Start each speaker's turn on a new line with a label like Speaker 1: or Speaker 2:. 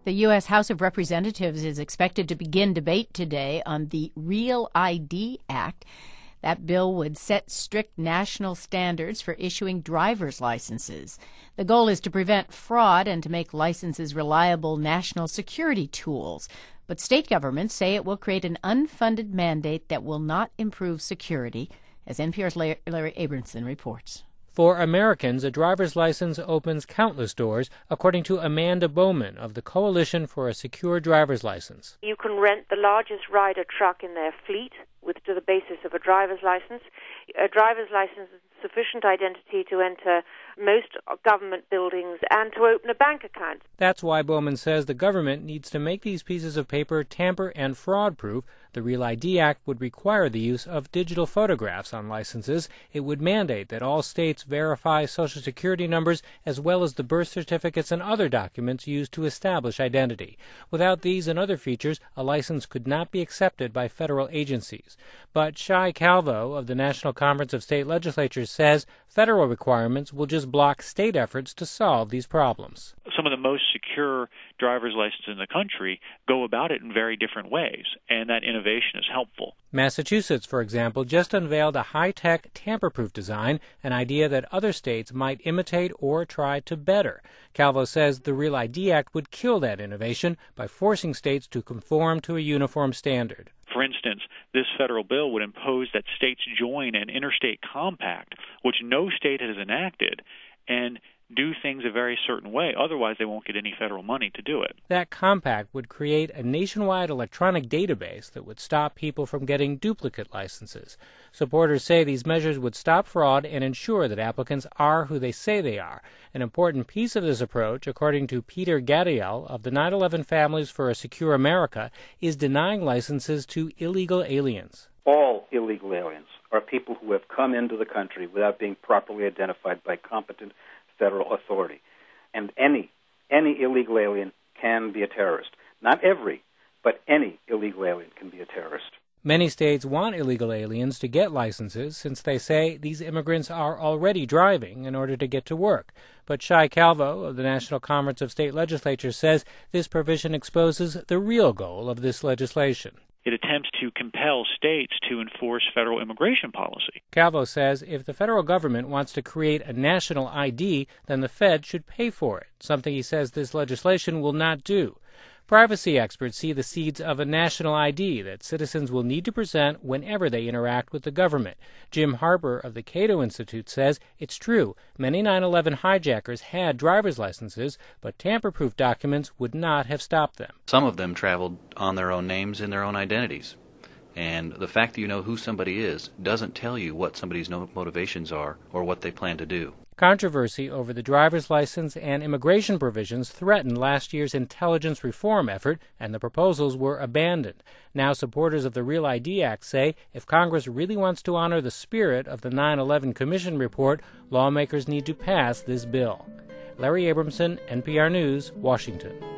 Speaker 1: The U.S. House of Representatives is expected to begin debate today on the REAL ID Act. That bill would set strict national standards for issuing driver's licenses. The goal is to prevent fraud and to make licenses reliable national security tools. But state governments say it will create an unfunded mandate that will not improve security, as NPR's Larry Abramson reports.
Speaker 2: For Americans, a driver's license opens countless doors, according to Amanda Bowman of the Coalition for a Secure Driver's License.
Speaker 3: You can rent the largest Ryder truck in their fleet to the basis of a driver's license. A driver's license is sufficient identity to enter most government buildings and to open a bank account.
Speaker 2: That's why Bowman says the government needs to make these pieces of paper tamper and fraud-proof. The REAL ID Act would require the use of digital photographs on licenses. It would mandate that all states verify Social Security numbers as well as the birth certificates and other documents used to establish identity. Without these and other features, a license could not be accepted by federal agencies. But Shai Calvo of the National Conference of State Legislatures says federal requirements will just block state efforts to solve these problems.
Speaker 4: Some of the most secure driver's licenses in the country go about it in very different ways, and that innovation is helpful.
Speaker 2: Massachusetts, for example, just unveiled a high-tech, tamper-proof design, an idea that other states might imitate or try to better. Calvo says the REAL ID Act would kill that innovation by forcing states to conform to a uniform standard.
Speaker 4: For instance, this federal bill would impose that states join an interstate compact, which no state has enacted, and do things a very certain way. Otherwise, they won't get any federal money to do it.
Speaker 2: That compact would create a nationwide electronic database that would stop people from getting duplicate licenses. Supporters say these measures would stop fraud and ensure that applicants are who they say they are. An important piece of this approach, according to Peter Gadiel of the 9/11 Families for a Secure America, is denying licenses to illegal aliens.
Speaker 5: All illegal aliens are people who have come into the country without being properly identified by competent federal authority. And any illegal alien can be a terrorist. Not every, but any illegal alien can be a terrorist.
Speaker 2: Many states want illegal aliens to get licenses since they say these immigrants are already driving in order to get to work. But Shai Calvo of the National Conference of State Legislatures says this provision exposes the real goal of this legislation.
Speaker 4: It attempts to compel states to enforce federal immigration policy.
Speaker 2: Calvo says if the federal government wants to create a national ID, then the Fed should pay for it, something he says this legislation will not do. Privacy experts see the seeds of a national ID that citizens will need to present whenever they interact with the government. Jim Harper of the Cato Institute says it's true. Many 9/11 hijackers had driver's licenses, but tamper-proof documents would not have stopped them.
Speaker 6: Some of them traveled on their own names and their own identities. And the fact that you know who somebody is doesn't tell you what somebody's motivations are or what they plan to do.
Speaker 2: Controversy over the driver's license and immigration provisions threatened last year's intelligence reform effort, and the proposals were abandoned. Now supporters of the REAL ID Act say if Congress really wants to honor the spirit of the 9/11 Commission report, lawmakers need to pass this bill. Larry Abramson, NPR News, Washington.